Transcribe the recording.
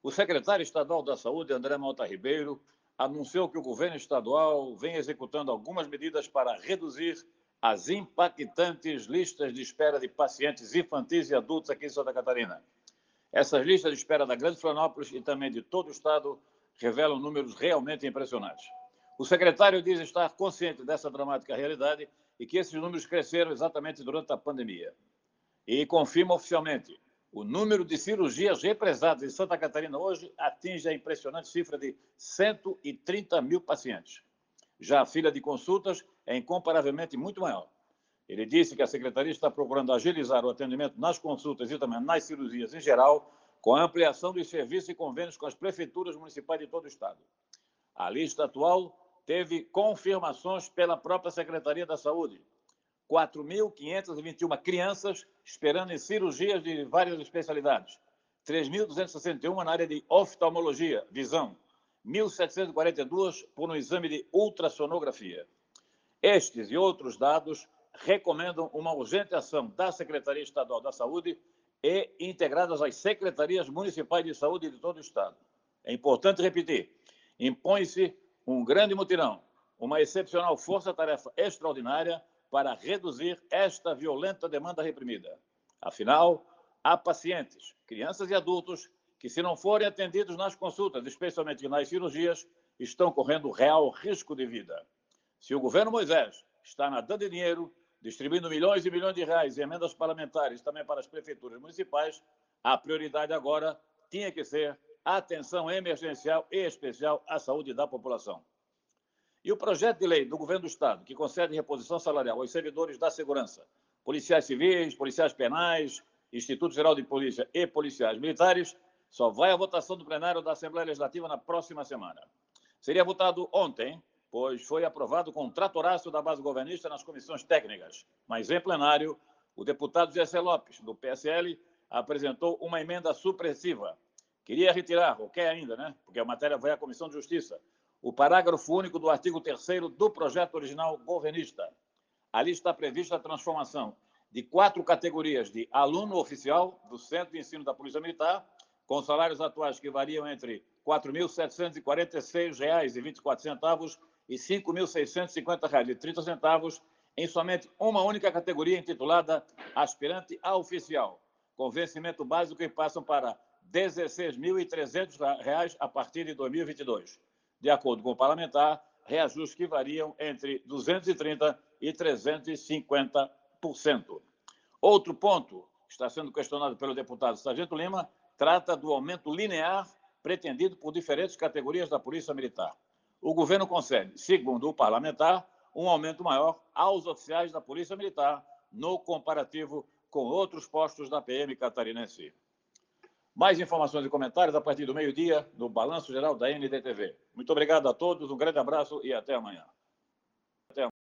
O secretário estadual da Saúde, André Malta Ribeiro, anunciou que o governo estadual vem executando algumas medidas para reduzir as impactantes listas de espera de pacientes infantis e adultos aqui em Santa Catarina. Essas listas de espera da Grande Florianópolis e também de todo o estado revelam números realmente impressionantes. O secretário diz estar consciente dessa dramática realidade e que esses números cresceram exatamente durante a pandemia. E confirma oficialmente, o número de cirurgias represadas em Santa Catarina hoje atinge a impressionante cifra de 130 mil pacientes. Já a fila de consultas é incomparavelmente muito maior. Ele disse que a Secretaria está procurando agilizar o atendimento nas consultas e também nas cirurgias em geral, com a ampliação dos serviços e convênios com as prefeituras municipais de todo o estado. A lista atual teve confirmações pela própria Secretaria da Saúde. 4.521 crianças esperando em cirurgias de várias especialidades. 3.261 na área de oftalmologia, visão. 1.742 por um exame de ultrassonografia. Estes e outros dados recomendam uma urgente ação da Secretaria Estadual da Saúde e integradas às secretarias municipais de saúde de todo o estado. É importante repetir, impõe-se um grande mutirão, uma excepcional força-tarefa extraordinária para reduzir esta violenta demanda reprimida. Afinal, há pacientes, crianças e adultos, que se não forem atendidos nas consultas, especialmente nas cirurgias, estão correndo real risco de vida. Se o governo Moisés está nadando em dinheiro, distribuindo milhões e milhões de reais em emendas parlamentares também para as prefeituras municipais, a prioridade agora tinha que ser a atenção emergencial e especial à saúde da população. E o projeto de lei do governo do estado, que concede reposição salarial aos servidores da segurança, policiais civis, policiais penais, Instituto Geral de Polícia e policiais militares, só vai à votação do plenário da Assembleia Legislativa na próxima semana. Seria votado ontem, pois foi aprovado com um tratoraço da base governista nas comissões técnicas. Mas em plenário, o deputado Gessé Lopes, do PSL, apresentou uma emenda supressiva. Queria retirar, ou quer ainda, né? Porque a matéria vai à Comissão de Justiça, o parágrafo único do artigo 3º do projeto original governista. Ali está prevista a transformação de 4 categorias de aluno oficial do Centro de Ensino da Polícia Militar, com salários atuais que variam entre R$ 4.746,24 e R$ 5.650,30, em somente uma única categoria intitulada aspirante a oficial, com vencimento básico que passam para R$ 16.300 a partir de 2022. De acordo com o parlamentar, reajustes que variam entre 230% e 350%. Outro ponto que está sendo questionado pelo deputado Sargento Lima trata do aumento linear pretendido por diferentes categorias da Polícia Militar. O governo concede, segundo o parlamentar, um aumento maior aos oficiais da Polícia Militar no comparativo com outros postos da PM catarinense. Mais informações e comentários a partir do meio-dia no Balanço Geral da NDTV. Muito obrigado a todos, um grande abraço e até amanhã.